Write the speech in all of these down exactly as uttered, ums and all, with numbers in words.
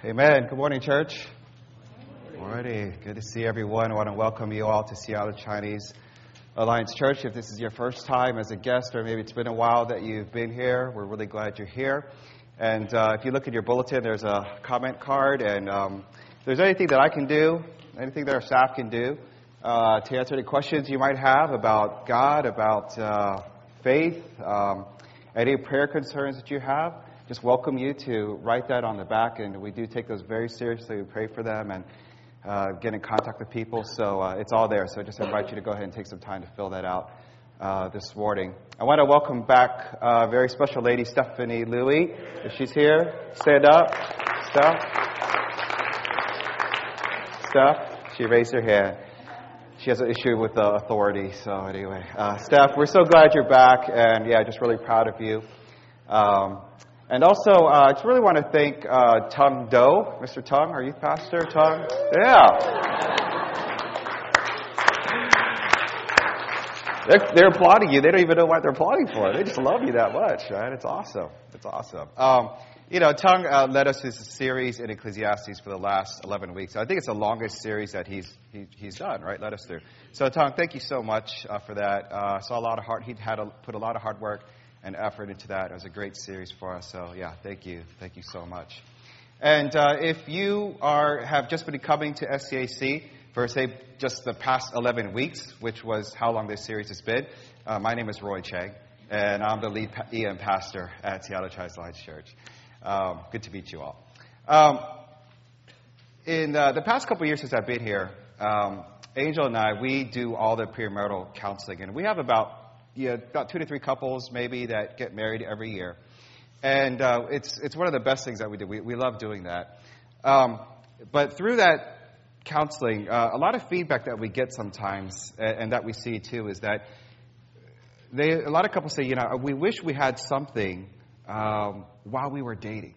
Amen. Good morning, church. Alrighty. Good to see everyone. I want to welcome you all to Seattle Chinese Alliance Church. If this is your first time as a guest, or maybe it's been a while that you've been here, we're really glad you're here. And uh, if you look at your bulletin, there's a comment card. And um, if there's anything that I can do, anything that our staff can do uh, to answer any questions you might have about God, about uh, faith, um, any prayer concerns that you have, just welcome you to write that on the back, and we do take those very seriously. We pray for them and uh, get in contact with people, so uh, it's all there. So I just invite you to go ahead and take some time to fill that out uh, this morning. I want to welcome back a uh, very special lady, Stephanie Louie. If she's here, stand up. Steph. Steph, she raised her hand. She has an issue with uh, authority, so anyway. Uh, Steph, we're so glad you're back, and yeah, just really proud of you. Um, And also, uh, I just really want to thank uh, Tung Do. Mister Tung, are you pastor, Tung? Yeah. They're, they're applauding you. They don't even know what they're applauding for. They just love you that much, right? It's awesome. It's awesome. Um, you know, Tung uh, led us this series in Ecclesiastes for the last eleven weeks. I think it's the longest series that he's he, he's done, right? Led us through. So, Tung, thank you so much uh, for that. Uh, saw a lot of hard. He had to put a lot of hard work and effort into that. It was a great series for us. So, yeah, thank you. Thank you so much. And uh, if you are have just been coming to S C A C for, say, just the past eleven weeks, which was how long this series has been, uh, my name is Roy Chang, and I'm the lead pa- E M pastor at Seattle Chinese Alliance Church. Um, good to meet you all. Um, in uh, the past couple of years since I've been here, um, Angel and I, we do all the premarital counseling, and we have about Yeah, about two to three couples maybe that get married every year, and uh, it's it's one of the best things that we do. We we love doing that. Um, but through that counseling, uh, a lot of feedback that we get sometimes, and, and that we see too, is that they a lot of couples say, you know, we wish we had something um, while we were dating,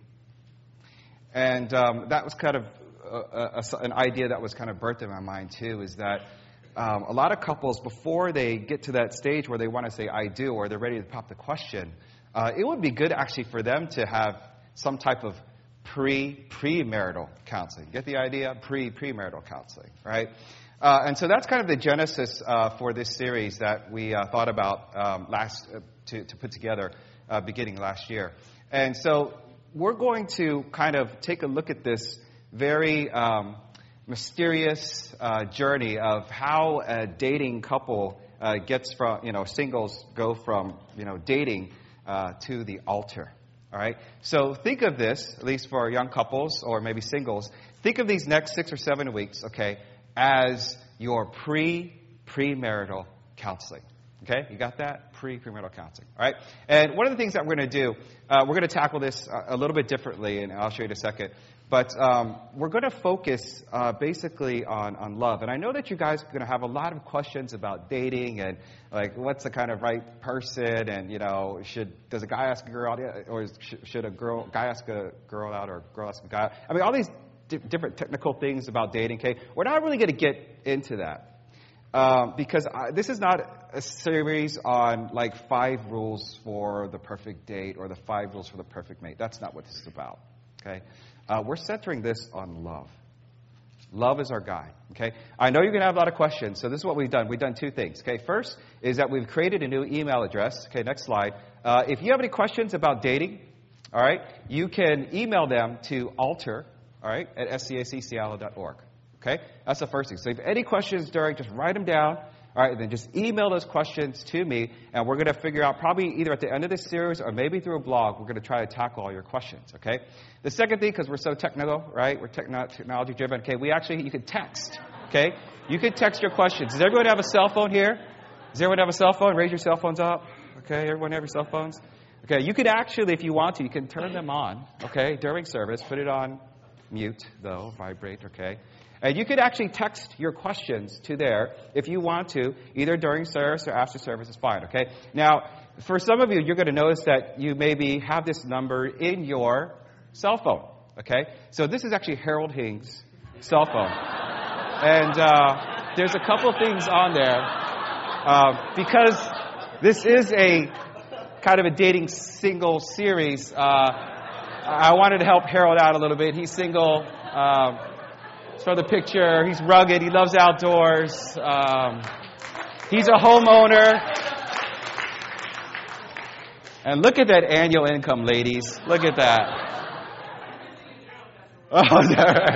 and um, that was kind of a, a, an idea that was kind of birthed in my mind too, is that. Um, a lot of couples, before they get to that stage where they want to say I do, or they're ready to pop the question, uh, it would be good actually for them to have some type of pre, premarital counseling. Get the idea? Pre, premarital counseling, right? Uh, and so that's kind of the genesis uh, for this series that we uh, thought about um, last uh, to, to put together uh, beginning last year. And so we're going to kind of take a look at this very um, mysterious uh, journey of how a dating couple uh, gets from, you know, singles go from, you know, dating uh, to the altar. All right. So think of this, at least for young couples or maybe singles, think of these next six or seven weeks, okay, as your pre, premarital counseling. Okay, you got that? Pre-premarital counseling. All right. And one of the things that we're going to do, uh, we're going to tackle this a, a little bit differently, and I'll show you in a second. But um, we're going to focus uh, basically on, on love. And I know that you guys are going to have a lot of questions about dating and, like, what's the kind of right person? And, you know, should does a guy ask a girl out, or sh- should a girl guy ask a girl out, or a girl ask a guy out? I mean, all these di- different technical things about dating. Okay, we're not really going to get into that. Um, because I, this is not a series on, like, five rules for the perfect date or the five rules for the perfect mate. That's not what this is about, okay? Uh, we're centering this on love. Love is our guide, okay? I know you're going to have a lot of questions, so this is what we've done. We've done two things, okay? First is that we've created a new email address. Okay, next slide. Uh, if you have any questions about dating, all right, you can email them to altar, all right, at s c a c seattle dot org. Okay, that's the first thing. So if you have any questions during, just write them down. All right, and then just email those questions to me, and we're going to figure out probably either at the end of this series or maybe through a blog, we're going to try to tackle all your questions, okay? The second thing, because we're so technical, right, we're techno- technology-driven, okay, we actually, you can text, okay? You can text your questions. Does everyone have a cell phone here? Does everyone have a cell phone? Raise your cell phones up. Okay, everyone have your cell phones? Okay, you could actually, if you want to, you can turn them on, okay, during service. Put it on mute, though, vibrate, okay? And you could actually text your questions to there if you want to, either during service or after service is fine, okay? Now, for some of you, you're going to notice that you maybe have this number in your cell phone, okay? So this is actually Harold Hing's cell phone. And uh, there's a couple things on there. Uh, because this is a kind of a dating single series, uh, I wanted to help Harold out a little bit. He's single. Um, show the picture. He's rugged. He loves outdoors. Um, he's a homeowner. And look at that annual income, ladies. Look at that. Oh,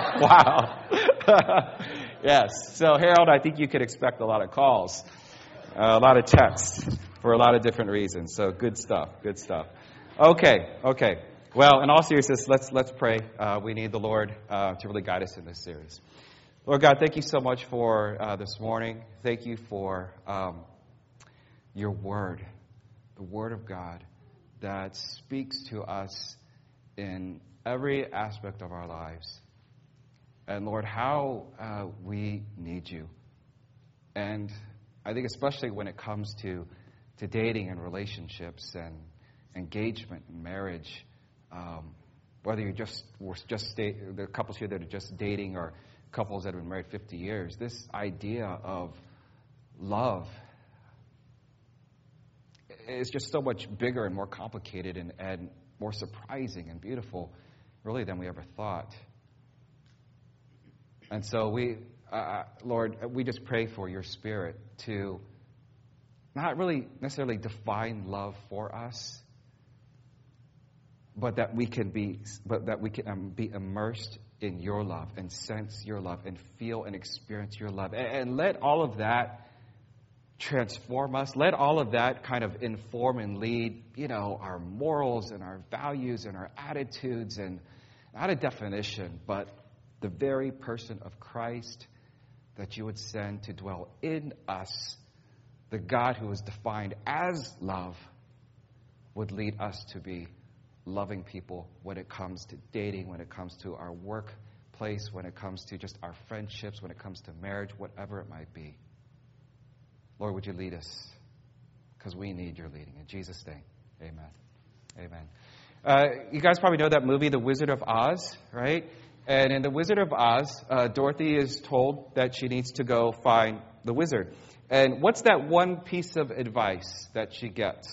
wow. Yes. So, Harold, I think you could expect a lot of calls, uh, a lot of texts for a lot of different reasons. So, good stuff. Good stuff. Okay. Okay. Well, in all seriousness, let's let's pray. Uh, we need the Lord uh, to really guide us in this series. Lord God, thank you so much for uh, this morning. Thank you for um, your word, the word of God that speaks to us in every aspect of our lives. And Lord, how uh, we need you. And I think especially when it comes to, to dating and relationships and engagement and marriage, um, whether you're just, we're just date, there are couples here that are just dating or couples that have been married fifty years, this idea of love is just so much bigger and more complicated and, and more surprising and beautiful, really, than we ever thought. And so we, uh, Lord, we just pray for your Spirit to not really necessarily define love for us, but that we can be, but that we can um, be immersed in your love and sense your love and feel and experience your love, and, and let all of that transform us. Let all of that kind of inform and lead, you know, our morals and our values and our attitudes, and not a definition, but the very person of Christ that you would send to dwell in us, the God who is defined as love, would lead us to be loving people when it comes to dating, when it comes to our workplace, when it comes to just our friendships, when it comes to marriage, whatever it might be. Lord, would you lead us? Because we need your leading. In Jesus' name, amen. Amen. Uh, you guys probably know that movie, The Wizard of Oz, right? And in The Wizard of Oz, uh, Dorothy is told that she needs to go find the wizard. And what's that one piece of advice that she gets?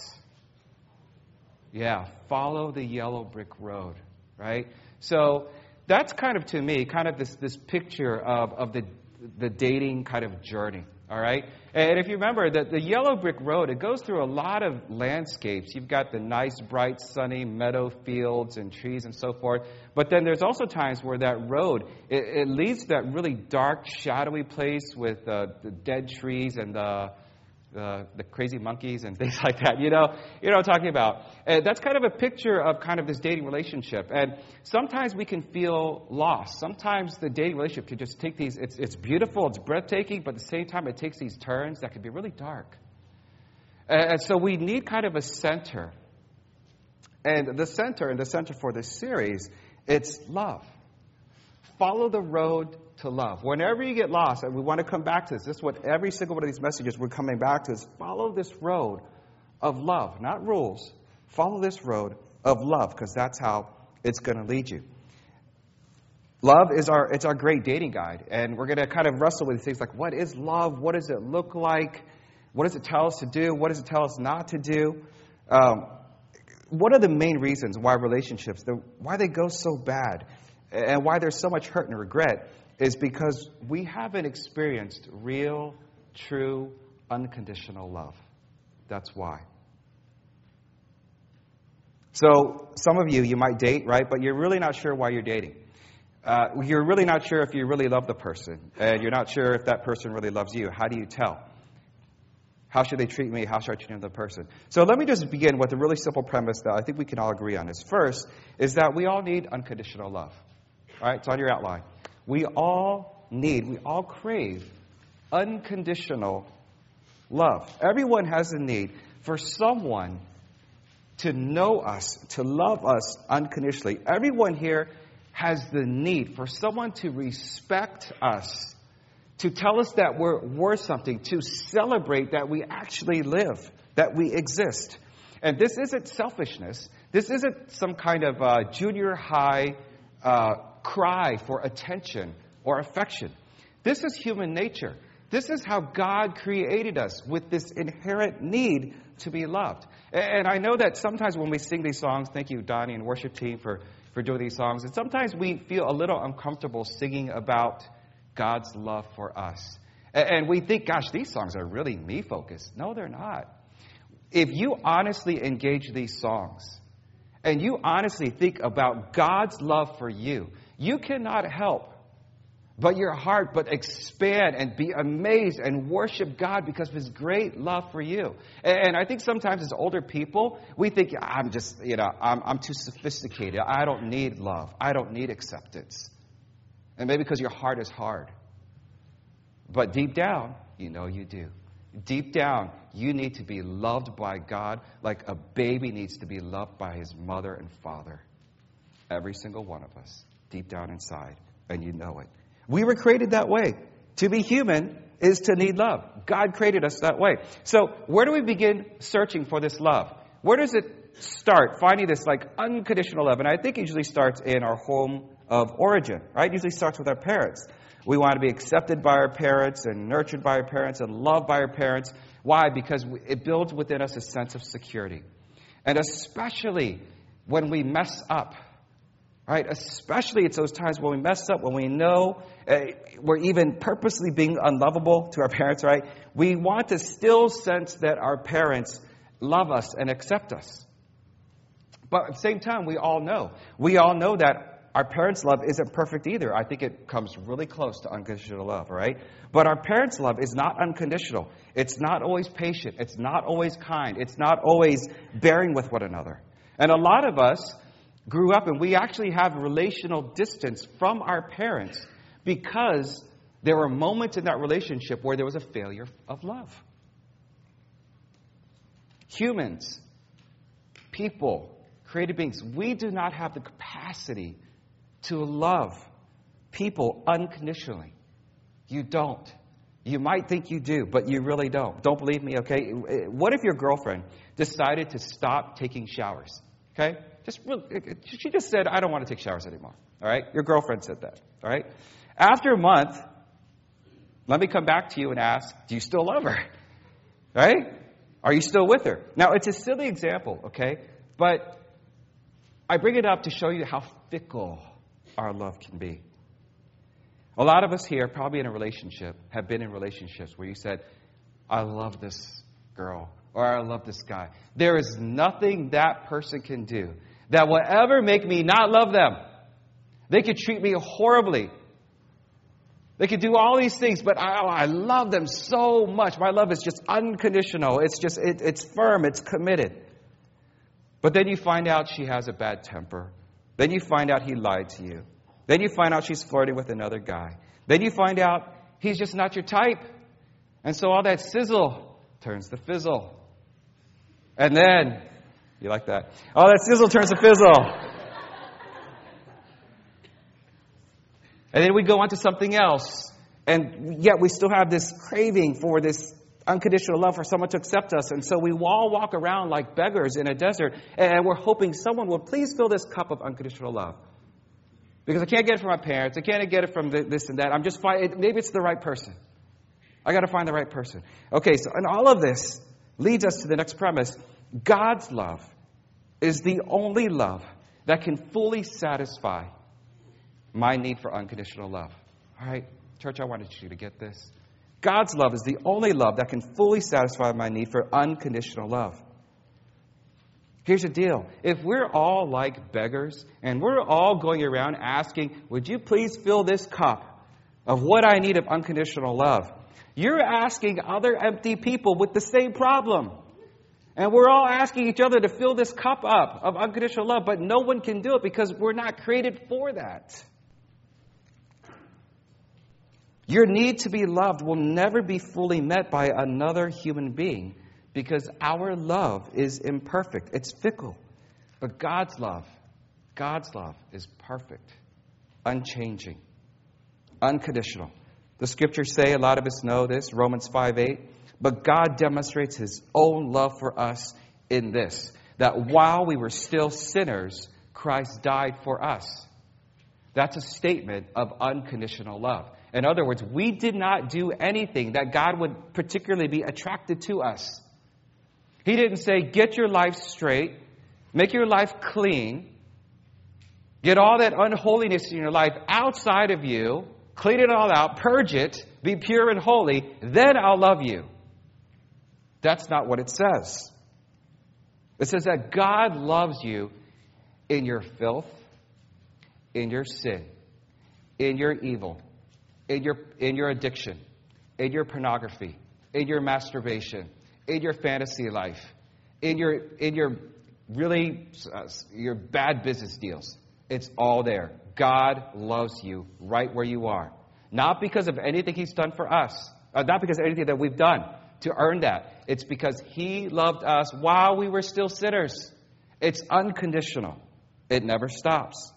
Yeah, follow the yellow brick road, right? So that's kind of, to me, kind of this, this picture of, of the, the dating kind of journey. All right? And if you remember, that the yellow brick road, it goes through a lot of landscapes. You've got the nice, bright, sunny meadow fields and trees and so forth. But then there's also times where that road, it, it leads to that really dark, shadowy place with uh, the dead trees and the, the the crazy monkeys and things like that. You know, you know what I'm talking about. And that's kind of a picture of kind of this dating relationship. And sometimes we can feel lost. Sometimes the dating relationship can just take these, it's, it's beautiful, it's breathtaking, but at the same time it takes these turns that can be really dark. And so we need kind of a center. And the center, and the center for this series, it's love. Follow the road to love. Whenever you get lost, and we want to come back to this, this is what every single one of these messages we're coming back to, is follow this road of love, not rules. Follow this road of love, because that's how it's going to lead you. Love is our, it's our great dating guide, and we're going to kind of wrestle with things like, what is love? What does it look like? What does it tell us to do? What does it tell us not to do? Um, what are the main reasons why relationships, the, why they go so bad, and why there's so much hurt and regret, is because we haven't experienced real, true, unconditional love. That's why. So some of you, you might date, right? But you're really not sure why you're dating. Uh, you're really not sure if you really love the person. And you're not sure if that person really loves you. How do you tell? How should they treat me? How should I treat another person? So let me just begin with a really simple premise that I think we can all agree on. Is first, is that we all need unconditional love. All right, it's on your outline. We all need, we all crave unconditional love. Everyone has a need for someone to know us, to love us unconditionally. Everyone here has the need for someone to respect us, to tell us that we're worth something, to celebrate that we actually live, that we exist. And this isn't selfishness. This isn't some kind of uh, junior high uh, cry for attention or affection. This is human nature. This is how God created us, with this inherent need to be loved. And I know that sometimes when we sing these songs, thank you, Donnie and worship team, for, for doing these songs. And sometimes we feel a little uncomfortable singing about God's love for us. And we think, gosh, these songs are really me-focused. No, they're not. If you honestly engage these songs, and you honestly think about God's love for you, you cannot help but your heart but expand and be amazed and worship God because of His great love for you. And I think sometimes as older people, we think, I'm just, you know, I'm, I'm too sophisticated. I don't need love. I don't need acceptance. And maybe because your heart is hard. But deep down, you know you do. Deep down, you need to be loved by God like a baby needs to be loved by his mother and father. Every single one of us, deep down inside, and you know it. We were created that way. To be human is to need love. God created us that way. So where do we begin searching for this love? Where does it start, finding this like unconditional love? And I think it usually starts in our home of origin, right? It usually starts with our parents. We want to be accepted by our parents and nurtured by our parents and loved by our parents. Why? Because it builds within us a sense of security. And especially when we mess up, right? Especially it's those times when we mess up, when we know uh, we're even purposely being unlovable to our parents, right? We want to still sense that our parents love us and accept us. But at the same time, we all know. We all know that our parents' love isn't perfect either. I think it comes really close to unconditional love, right? But our parents' love is not unconditional. It's not always patient. It's not always kind. It's not always bearing with one another. And a lot of us grew up and we actually have relational distance from our parents because there were moments in that relationship where there was a failure of love. Humans, people, created beings, we do not have the capacity to love people unconditionally. You don't. You might think you do, but you really don't. Don't believe me, okay? What if your girlfriend decided to stop taking showers? Okay? Just she just said, I don't want to take showers anymore. All right? Your girlfriend said that. All right? After a month, let me come back to you and ask, do you still love her? Right? Are you still with her? Now, it's a silly example, okay? But I bring it up to show you how fickle our love can be. A lot of us here, probably in a relationship, have been in relationships where you said, I love this girl, or I love this guy. There is nothing that person can do that will ever make me not love them. They could treat me horribly. They could do all these things, but I, I love them so much. My love is just unconditional. It's just, it, it's firm. It's committed. But then you find out she has a bad temper. Then you find out he lied to you. Then you find out she's flirting with another guy. Then you find out he's just not your type. And so all that sizzle turns to fizzle. And then, you like that? All that sizzle turns to fizzle. And then we go on to something else. And yet we still have this craving for this unconditional love, for someone to accept us. And so we all walk around like beggars in a desert, and we're hoping someone will please fill this cup of unconditional love. Because I can't get it from my parents. I can't get it from this and that. I'm just fine. Maybe it's the right person. I got to find the right person. Okay, so and all of this leads us to the next premise. God's love is the only love that can fully satisfy my need for unconditional love. All right, church, I wanted you to get this. God's love is the only love that can fully satisfy my need for unconditional love. Here's the deal. If we're all like beggars and we're all going around asking, would you please fill this cup of what I need of unconditional love? You're asking other empty people with the same problem. And we're all asking each other to fill this cup up of unconditional love, but no one can do it because we're not created for that. Your need to be loved will never be fully met by another human being because our love is imperfect. It's fickle. But God's love, God's love is perfect, unchanging, unconditional. The scriptures say, a lot of us know this, Romans five eight, but God demonstrates His own love for us in this, that while we were still sinners, Christ died for us. That's a statement of unconditional love. In other words, we did not do anything that God would particularly be attracted to us. He didn't say, get your life straight, make your life clean, Get all that unholiness in your life outside of you. Clean it all out. Purge it. Be pure and holy. Then I'll love you. That's not what it says. It says that God loves you in your filth, in your sin, in your evil, in your, in your addiction, in your pornography, in your masturbation, in your fantasy life, in your, in your really, uh, your bad business deals. It's all there. God loves you right where you are. Not because of anything He's done for us. Uh, not because of anything that we've done to earn that. It's because He loved us while we were still sinners. It's unconditional. It never stops.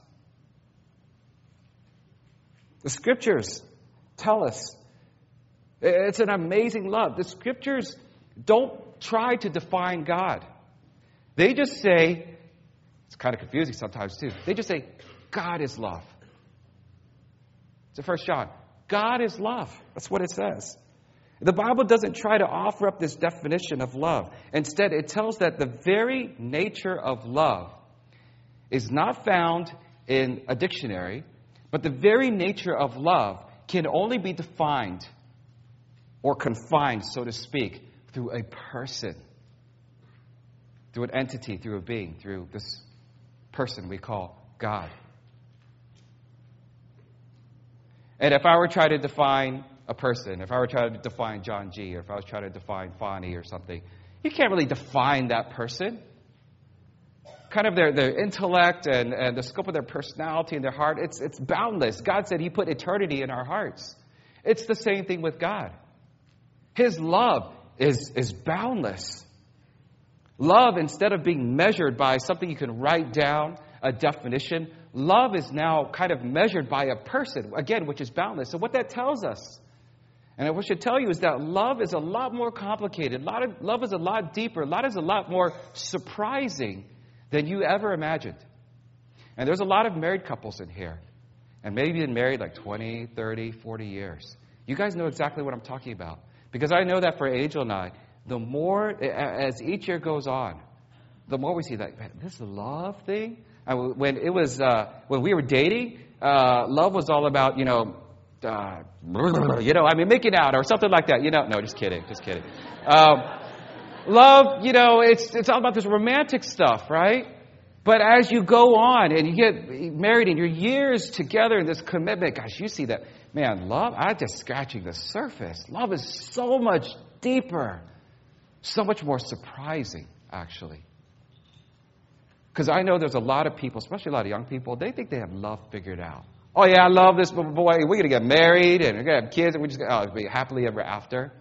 The Scriptures tell us it's an amazing love. The Scriptures don't try to define God. They just say, it's kind of confusing sometimes too. They just say, God is love. It's in First John. God is love. That's what it says. The Bible doesn't try to offer up this definition of love. Instead, it tells that the very nature of love is not found in a dictionary, but the very nature of love can only be defined or confined, so to speak, through a person, through an entity, through a being, through this person we call God. And if I were trying to define a person, if I were trying to define John G, or if I was trying to define Fonnie or something, you can't really define that person. Kind of their, their intellect and, and the scope of their personality and their heart, it's, it's boundless. God said He put eternity in our hearts. It's the same thing with God. His love is, is boundless. Love, instead of being measured by something you can write down, a definition, love is now kind of measured by a person, again, which is boundless. So what that tells us, and what should tell you, is that love is a lot more complicated. A lot of, love is a lot deeper. Love is a lot more surprising than you ever imagined. And there's a lot of married couples in here. And maybe been married like twenty, thirty, forty years. You guys know exactly what I'm talking about. Because I know that for Angel and I, the more, as each year goes on, the more we see that, man, this love thing. I, when it was, uh, when we were dating, uh, love was all about, you know, uh, you know, I mean, making out or something like that. You know, no, just kidding, just kidding. Um, love, you know, it's it's all about this romantic stuff, right? But as you go on and you get married and you're years together in this commitment, gosh, you see that, man, love, I'm just scratching the surface. Love is so much deeper, so much more surprising, actually. Because I know there's a lot of people, especially a lot of young people, they think they have love figured out. Oh, yeah, I love this boy. We're going to get married and we're going to have kids and we're just going to oh, be happily ever after.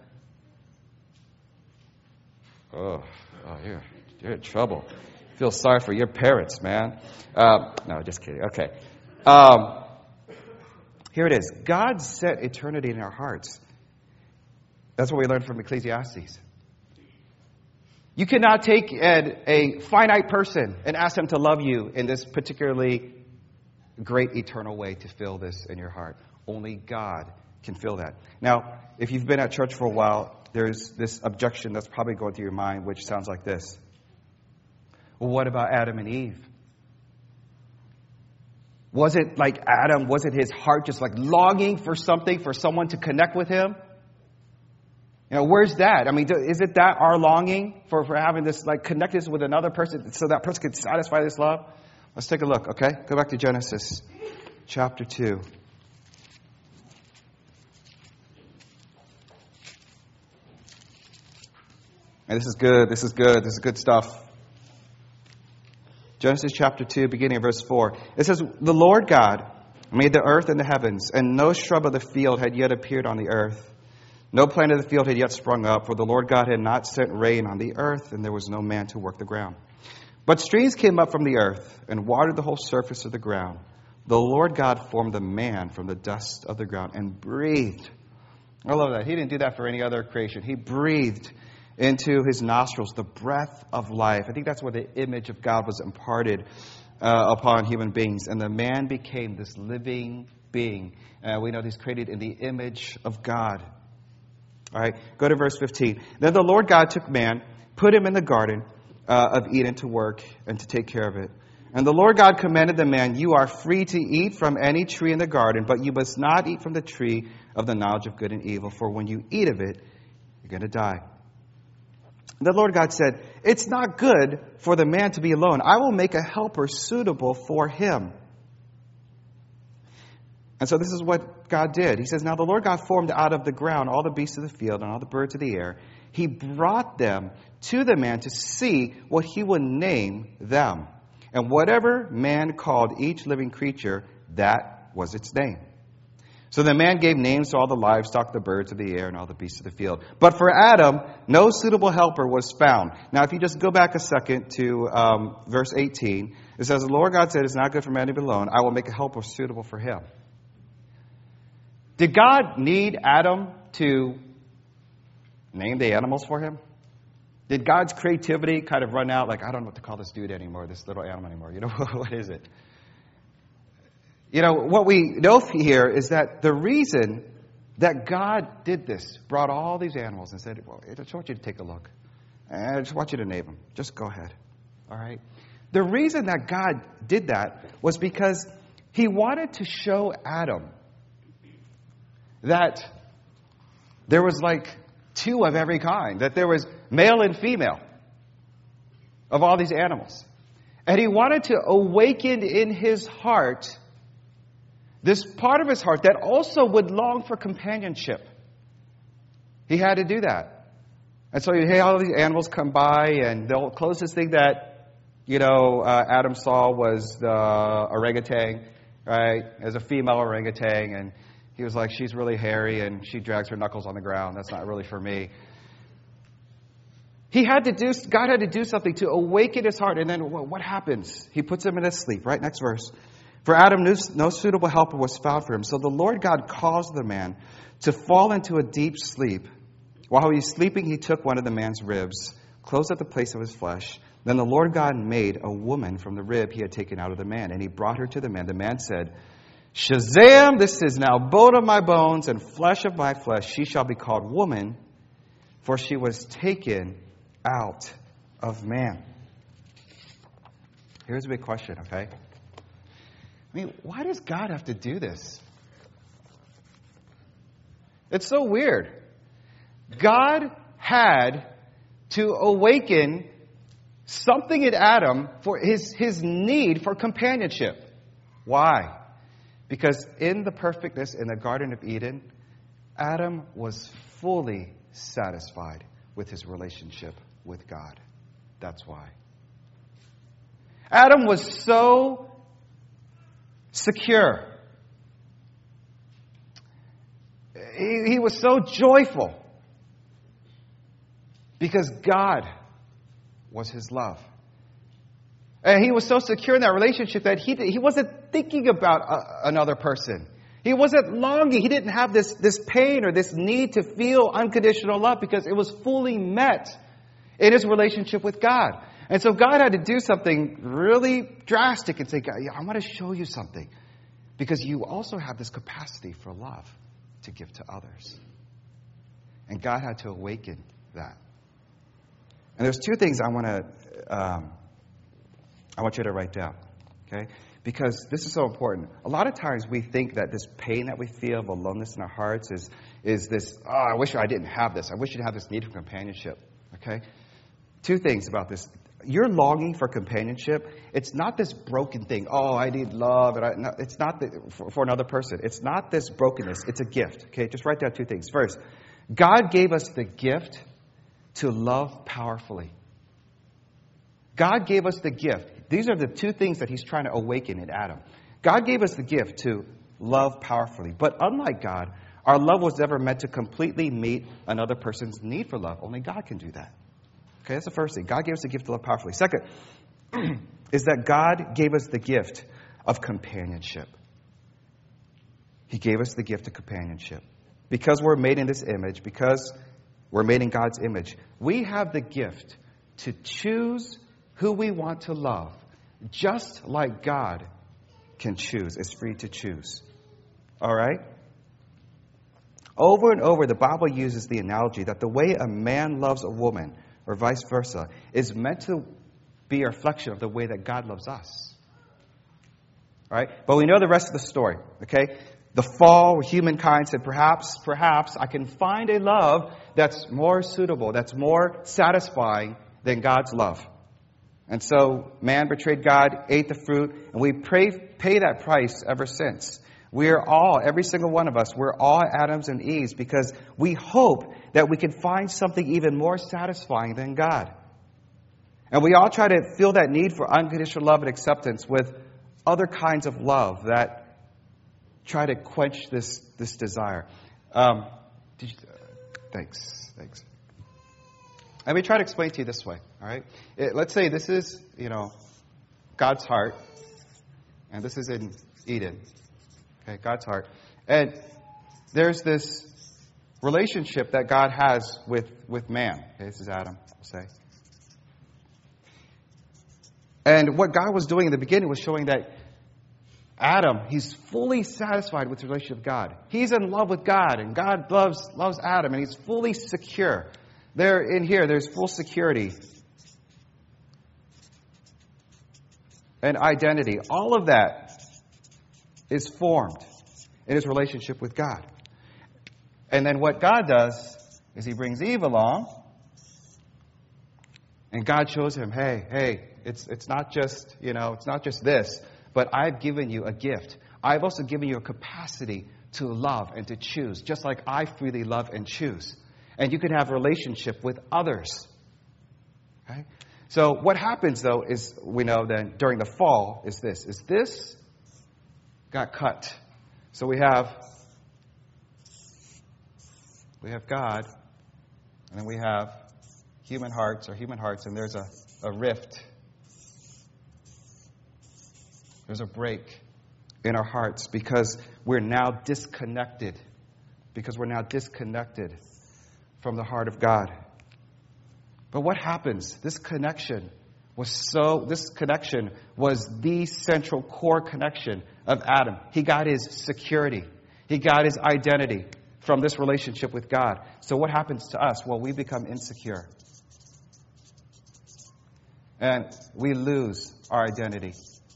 Oh, oh you're, you're in trouble. Feel sorry for your parents, man. Um, no, just kidding. Okay. Um, here it is. God set eternity in our hearts. That's what we learned from Ecclesiastes. You cannot take a, a finite person and ask them to love you in this particularly great eternal way to fill this in your heart. Only God can fill that. Now, if you've been at church for a while, there's this objection that's probably going through your mind, which sounds like this. Well, what about Adam and Eve? Was it like Adam, was it his heart just like longing for something, for someone to connect with him? You know, where's that? I mean, is it that our longing for, for having this, like, connectedness with another person so that person can satisfy this love? Let's take a look, okay? Go back to Genesis chapter two. And this is good, this is good, this is good stuff. Genesis chapter two, beginning of verse four. It says, the Lord God made the earth and the heavens, and no shrub of the field had yet appeared on the earth. No plant of the field had yet sprung up, for the Lord God had not sent rain on the earth, and there was no man to work the ground. But streams came up from the earth and watered the whole surface of the ground. The Lord God formed the man from the dust of the ground and breathed. I love that. He didn't do that for any other creation. He breathed into his nostrils the breath of life. I think that's where the image of God was imparted uh, upon human beings. And the man became this living being. Uh, we know he's created in the image of God. All right, go to verse fifteen. Then the Lord God took man, put him in the garden uh, of Eden to work and to take care of it. And the Lord God commanded the man, you are free to eat from any tree in the garden, but you must not eat from the tree of the knowledge of good and evil, for when you eat of it, you're going to die. The Lord God said, it's not good for the man to be alone. I will make a helper suitable for him. And so this is what God did. He says, now the Lord God formed out of the ground all the beasts of the field and all the birds of the air. He brought them to the man to see what he would name them. And whatever man called each living creature, that was its name. So the man gave names to all the livestock, the birds of the air, and all the beasts of the field. But for Adam, no suitable helper was found. Now, if you just go back a second to um, verse eighteen, it says, the Lord God said, it's not good for man to be alone. I will make a helper suitable for him. Did God need Adam to name the animals for him? Did God's creativity kind of run out? Like, I don't know what to call this dude anymore, this little animal anymore. You know, what is it? You know, what we know here is that the reason that God did this, brought all these animals and said, well, I just want you to take a look. I just want you to name them. Just go ahead. All right? The reason that God did that was because he wanted to show Adam that there was like two of every kind, that there was male and female of all these animals. And he wanted to awaken in his heart this part of his heart that also would long for companionship. He had to do that. And so, hey, all these animals come by, and the closest thing that, you know, uh, Adam saw was the orangutan, right? As a female orangutan, and he was like, she's really hairy, and she drags her knuckles on the ground. That's not really for me. He had to do, God had to do something to awaken his heart. And then what happens? He puts him in his sleep. Right? Next verse. For Adam, no suitable helper was found for him. So the Lord God caused the man to fall into a deep sleep. While he was sleeping, he took one of the man's ribs, closed up the place of his flesh. Then the Lord God made a woman from the rib he had taken out of the man, and he brought her to the man. The man said, Shazam, this is now bone of my bones and flesh of my flesh. She shall be called woman, for she was taken out of man. Here's a big question, okay? I mean, why does God have to do this? It's so weird. God had to awaken something in Adam for his, his need for companionship. Why? Because in the perfectness in the Garden of Eden, Adam was fully satisfied with his relationship with God. That's why. Adam was so secure. He, he was so joyful because God was his love. And he was so secure in that relationship that he, he wasn't thinking about a, another person. He wasn't longing. He didn't have this, this pain or this need to feel unconditional love because it was fully met in his relationship with God. And so God had to do something really drastic and say, God, I want to show you something. Because you also have this capacity for love to give to others. And God had to awaken that. And there's two things I want to, um, I want you to write down. Okay? Because this is so important. A lot of times we think that this pain that we feel of aloneness in our hearts is, is this, oh, I wish I didn't have this. I wish you'd have this need for companionship. Okay? Two things about this. Your longing for companionship, it's not this broken thing. Oh, I need love. And I, no, it's not the, for, for another person. It's not this brokenness. It's a gift. Okay, just write down two things. First, God gave us the gift to love powerfully. God gave us the gift. These are the two things that he's trying to awaken in Adam. God gave us the gift to love powerfully. But unlike God, our love was never meant to completely meet another person's need for love. Only God can do that. Okay, that's the first thing. God gave us the gift to love powerfully. Second, is that God gave us the gift of companionship. He gave us the gift of companionship. Because we're made in this image, because we're made in God's image, we have the gift to choose who we want to love, just like God can choose, is free to choose. All right? Over and over, the Bible uses the analogy that the way a man loves a woman, or vice versa, is meant to be a reflection of the way that God loves us. right? But we know the rest of the story, okay? The fall, where humankind said, perhaps, perhaps I can find a love that's more suitable, that's more satisfying than God's love. And so man betrayed God, ate the fruit, and we pray, pay that price ever since. We're all, every single one of us, we're all Adams and Eves because we hope that we can find something even more satisfying than God. And we all try to fill that need for unconditional love and acceptance with other kinds of love that try to quench this, this desire. Um, did you, uh, thanks, thanks. Let me try to explain to you this way, all right? It, let's say this is, you know, God's heart, and this is in Eden. Okay, God's heart. And there's this relationship that God has with, with man. Okay, this is Adam, we'll say. And what God was doing in the beginning was showing that Adam, he's fully satisfied with the relationship with God. He's in love with God, and God loves, loves Adam, and he's fully secure. There, in here, there's full security and identity. All of that is formed in his relationship with God. And then what God does is he brings Eve along, and God shows him, hey, hey, it's it's not just, you know, it's not just this, but I've given you a gift. I've also given you a capacity to love and to choose, just like I freely love and choose. And you can have a relationship with others. Okay? So what happens, though, is we know then during the fall is this. Is this got cut. So we have we have God, and then we have human hearts or human hearts, and there's a, a rift. There's a break in our hearts because we're now disconnected. Because we're now disconnected from the heart of God. But what happens? This connection was so, this connection was the central core connection of Adam. He got his security. He got his identity from this relationship with God. So what happens to us? Well, we become insecure. And we lose our identity.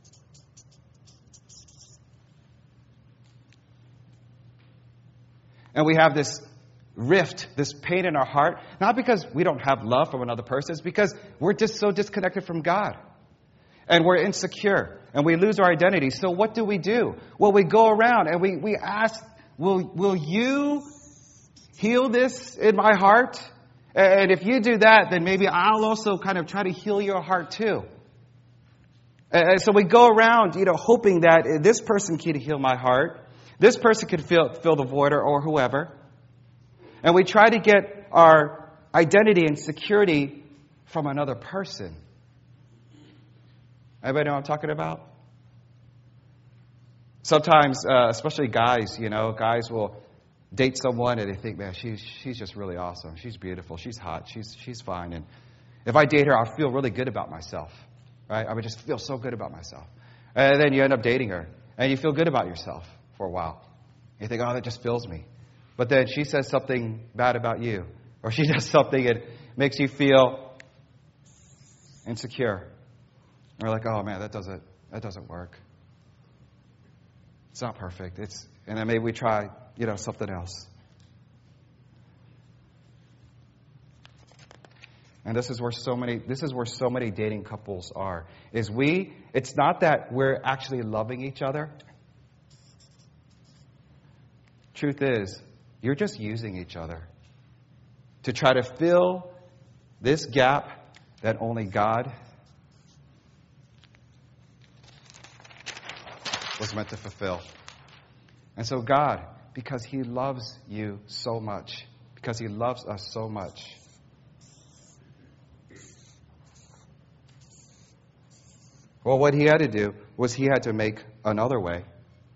And we have this rift, this pain in our heart, not because we don't have love from another person, it's because we're just so disconnected from God. And we're insecure, and we lose our identity. So what do we do? Well, we go around and we, we ask, will, will you heal this in my heart? And if you do that, then maybe I'll also kind of try to heal your heart too. And so we go around, you know, hoping that this person can heal my heart. This person could fill, fill the void, or, or whoever. And we try to get our identity and security from another person. Everybody know what I'm talking about? Sometimes, uh, especially guys, you know, guys will date someone and they think, man, she's she's just really awesome. She's beautiful. She's hot. She's she's fine. And if I date her, I'll feel really good about myself. Right? I would just feel so good about myself. And then you end up dating her. And you feel good about yourself for a while. You think, oh, that just fills me. But then she says something bad about you. Or she does something that makes you feel insecure. And we're like, oh man, that doesn't that doesn't work. It's not perfect. It's and then maybe we try, you know, something else. And this is where so many this is where so many dating couples are. Is we it's not that we're actually loving each other. Truth is, you're just using each other to try to fill this gap that only God was meant to fulfill. And so God, because He loves you so much, because He loves us so much, well, what He had to do was He had to make another way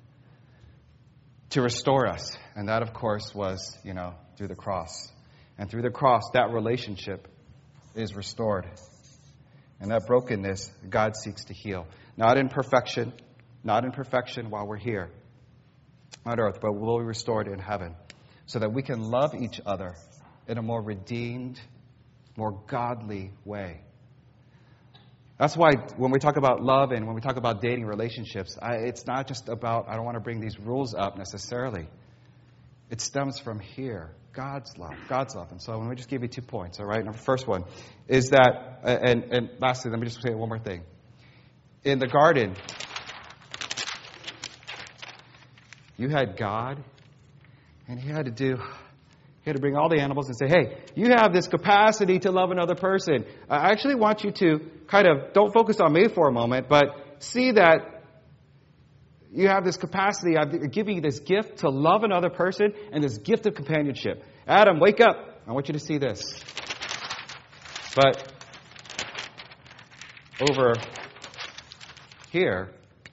to restore us. And that, of course, was, you know, through the cross. And through the cross, that relationship is restored. And that brokenness, God seeks to heal. Not in perfection, not in perfection while we're here on earth, but will be restored in heaven. So that we can love each other in a more redeemed, more godly way. That's why when we talk about love and when we talk about dating relationships, I, it's not just about, I don't want to bring these rules up necessarily. It stems from here, God's love, God's love. And so let me just give you two points, all right? And the first one is that, and, and lastly, let me just say one more thing. In the garden, you had God, and He had to do, He had to bring all the animals and say, hey, you have this capacity to love another person. I actually want you to kind of, don't focus on me for a moment, but see that you have this capacity. I'm giving you this gift to love another person and this gift of companionship. Adam, wake up. I want you to see this. But over here,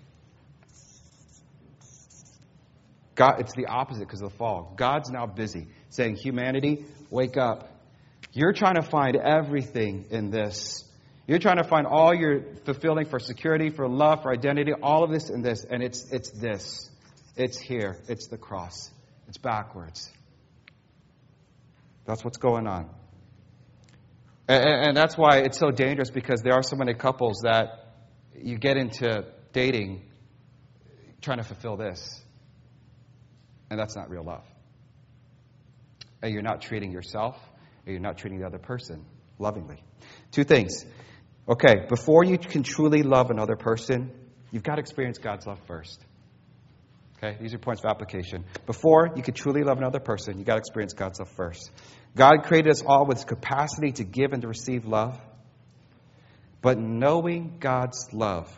God, it's the opposite because of the fall. God's now busy saying, humanity, wake up. You're trying to find everything in this. You're trying to find all your fulfilling for security, for love, for identity, all of this in this. And it's it's this. It's here. It's the cross. It's backwards. That's what's going on. And, and that's why it's so dangerous, because there are so many couples that you get into dating trying to fulfill this. And that's not real love. And you're not treating yourself, and you're not treating the other person lovingly. Two things. Okay, before you can truly love another person, you've got to experience God's love first. Okay, these are points of application. Before you can truly love another person, you've got to experience God's love first. God created us all with capacity to give and to receive love. But knowing God's love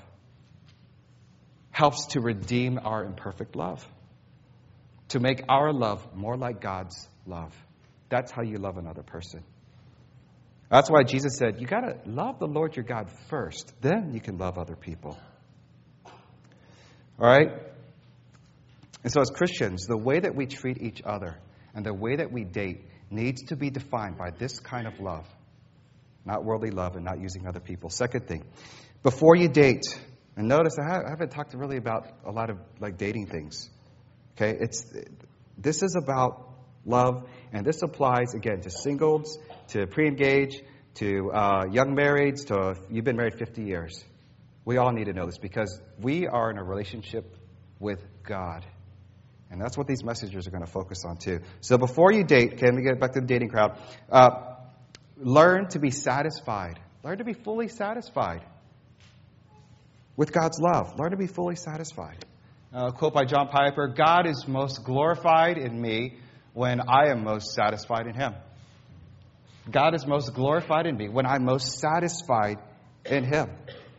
helps to redeem our imperfect love, to make our love more like God's love. That's how you love another person. That's why Jesus said, you got to love the Lord your God first. Then you can love other people. All right? And so as Christians, the way that we treat each other and the way that we date needs to be defined by this kind of love. Not worldly love and not using other people. Second thing, before you date, and notice I haven't talked really about a lot of like dating things. Okay? It's this is about love, and this applies, again, to singles, to pre-engaged, to uh, young marrieds, to uh, you've been married fifty years. We all need to know this because we are in a relationship with God. And that's what these messages are going to focus on too. So before you date, okay, let me get back to the dating crowd. Uh, learn to be satisfied. Learn to be fully satisfied with God's love. Learn to be fully satisfied. Uh, a quote by John Piper, God is most glorified in me when I am most satisfied in Him. God is most glorified in me when I'm most satisfied in Him.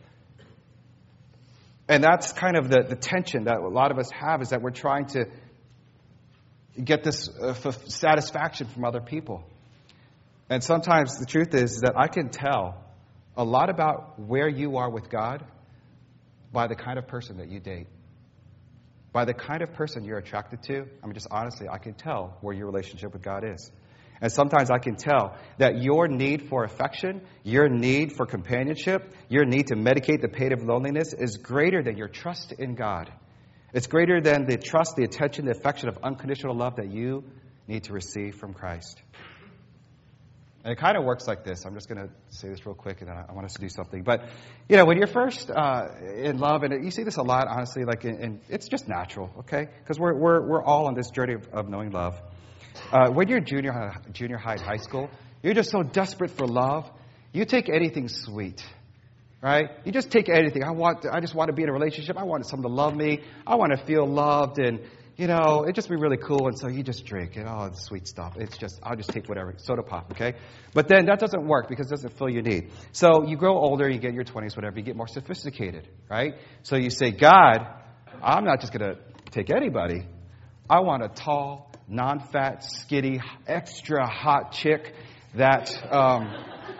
And that's kind of the, the tension that a lot of us have, is that we're trying to get this uh, f- satisfaction from other people. And sometimes the truth is that I can tell a lot about where you are with God by the kind of person that you date. By the kind of person you're attracted to. I mean, just honestly, I can tell where your relationship with God is. And sometimes I can tell that your need for affection, your need for companionship, your need to medicate the pain of loneliness is greater than your trust in God. It's greater than the trust, the attention, the affection of unconditional love that you need to receive from Christ. And it kind of works like this. I'm just going to say this real quick, and then I want us to do something. But, you know, when you're first uh, in love, and you see this a lot, honestly, like, in, in, it's just natural, okay? Because we're we're we're all on this journey of, of knowing love. Uh, when you're junior high, junior high, high school, you're just so desperate for love. You take anything sweet, right? You just take anything. I want. I just want to be in a relationship. I want someone to love me. I want to feel loved, and you know, it just be really cool. And so you just drink it. Oh, it's sweet stuff. It's just, I'll just take whatever. Soda pop, okay? But then that doesn't work because it doesn't fill your need. So you grow older, you get in your twenties, whatever, you get more sophisticated, right? So you say, God, I'm not just going to take anybody. I want a tall, non-fat, skinny, extra hot chick that um,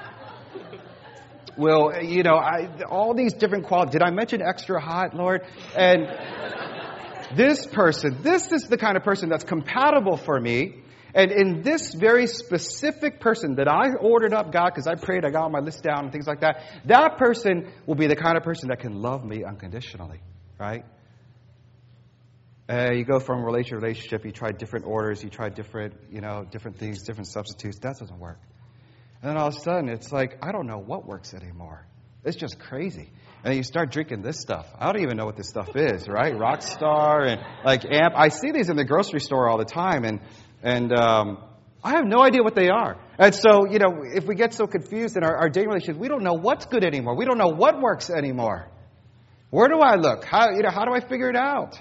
will, you know, I, all these different qualities. Did I mention extra hot, Lord? And this person, this is the kind of person that's compatible for me. And in this very specific person that I ordered up, God, because I prayed, I got my list down and things like that, that person will be the kind of person that can love me unconditionally, right? Uh, you go from relationship to relationship, you try different orders, you try different, you know, different things, different substitutes. That doesn't work. And then all of a sudden, it's like, I don't know what works anymore. It's just crazy. And then you start drinking this stuff. I don't even know what this stuff is, right? Rockstar and like Amp. I see these in the grocery store all the time, and and um, I have no idea what they are. And so, you know, if we get so confused in our, our dating relationships, we don't know what's good anymore. We don't know what works anymore. Where do I look? How, you know, how do I figure it out?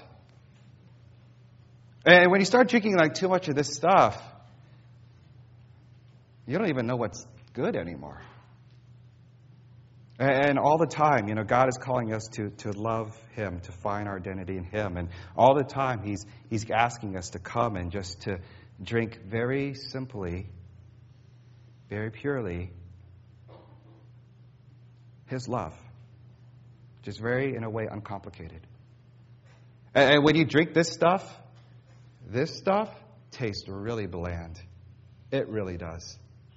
And when you start drinking like too much of this stuff, you don't even know what's good anymore. And all the time, you know, God is calling us to, to love Him, to find our identity in Him. And all the time, He's He's asking us to come and just to drink very simply, very purely, His love. Just very, in a way, uncomplicated. And, and when you drink this stuff, this stuff tastes really bland. It really does.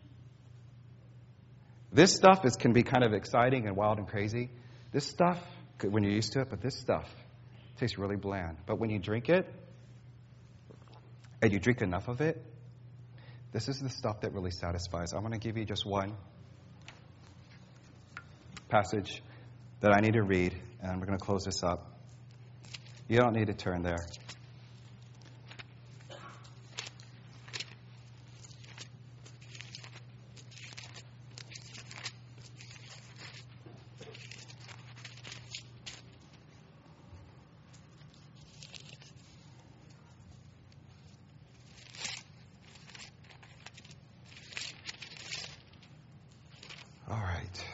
This stuff is, can be kind of exciting and wild and crazy. This stuff, when you're used to it, but this stuff tastes really bland. But when you drink it, and you drink enough of it, this is the stuff that really satisfies. I'm going to give you just one passage that I need to read, and we're going to close this up. You don't need to turn there. All right.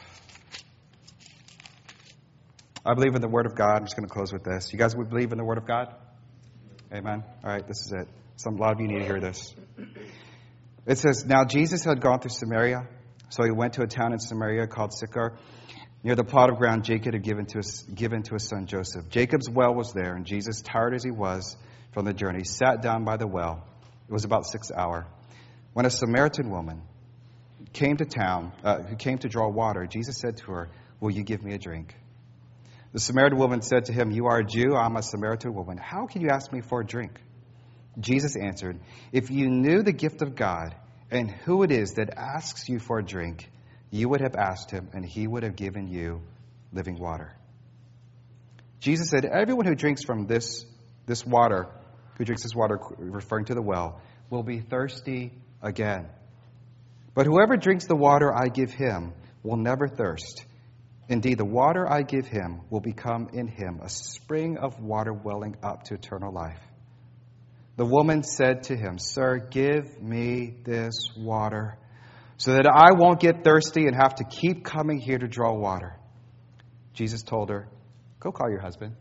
I believe in the Word of God. I'm just going to close with this. You guys would believe in the Word of God? Amen. All right, this is it. Some, a lot of you need to hear this. It says, Now Jesus had gone through Samaria, so he went to a town in Samaria called Sychar, near the plot of ground Jacob had given to his, given to his son Joseph. Jacob's well was there, and Jesus, tired as he was from the journey, sat down by the well. It was about sixth hour. When a Samaritan woman came to town, uh, who came to draw water, Jesus said to her, Will you give me a drink? The Samaritan woman said to him, You are a Jew, I'm a Samaritan woman. How can you ask me for a drink? Jesus answered, If you knew the gift of God and who it is that asks you for a drink, you would have asked him, and he would have given you living water. Jesus said, Everyone who drinks from this, this water, who drinks this water, referring to the well, will be thirsty again. But whoever drinks the water I give him will never thirst. Indeed, the water I give him will become in him a spring of water welling up to eternal life. The woman said to him, Sir, give me this water so that I won't get thirsty and have to keep coming here to draw water. Jesus told her, Go call your husband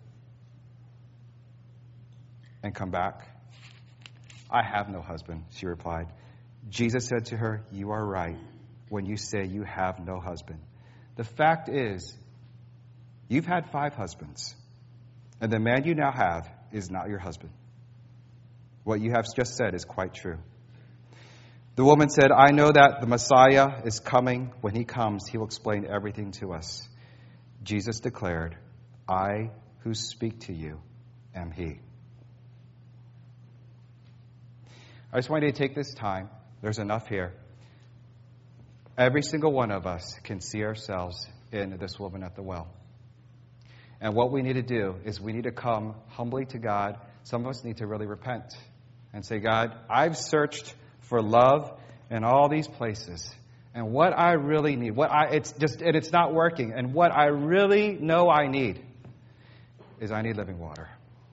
and come back. I have no husband, she replied. Jesus said to her, You are right when you say you have no husband. The fact is, you've had five husbands, and the man you now have is not your husband. What you have just said is quite true. The woman said, I know that the Messiah is coming. When he comes, he will explain everything to us. Jesus declared, I who speak to you am he. I just want you to take this time. There's enough here. Every single one of us can see ourselves in this woman at the well. And what we need to do is we need to come humbly to God. Some of us need to really repent and say, God, I've searched for love in all these places. And what I really need, what I it's just and it's not working. And what I really know I need is I need living water.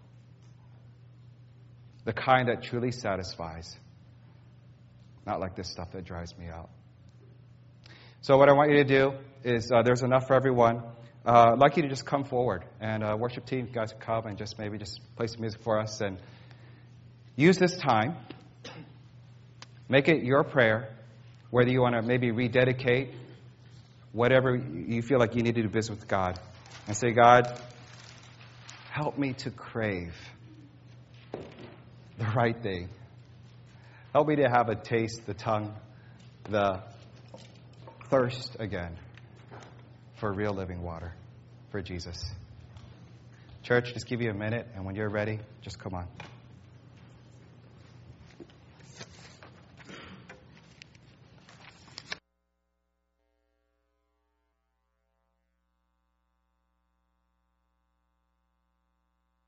The kind that truly satisfies. Not like this stuff that drives me out. So what I want you to do is, uh, there's enough for everyone. Uh, I'd like you to just come forward. And uh, worship team, you guys come and just maybe just play some music for us. And use this time. Make it your prayer. Whether you want to maybe rededicate, whatever you feel like you need to do business with God. And say, God, help me to crave the right thing. Help me to have a taste, the tongue, the thirst again for real living water, for Jesus. Church, just give you a minute, and when you're ready, just come on.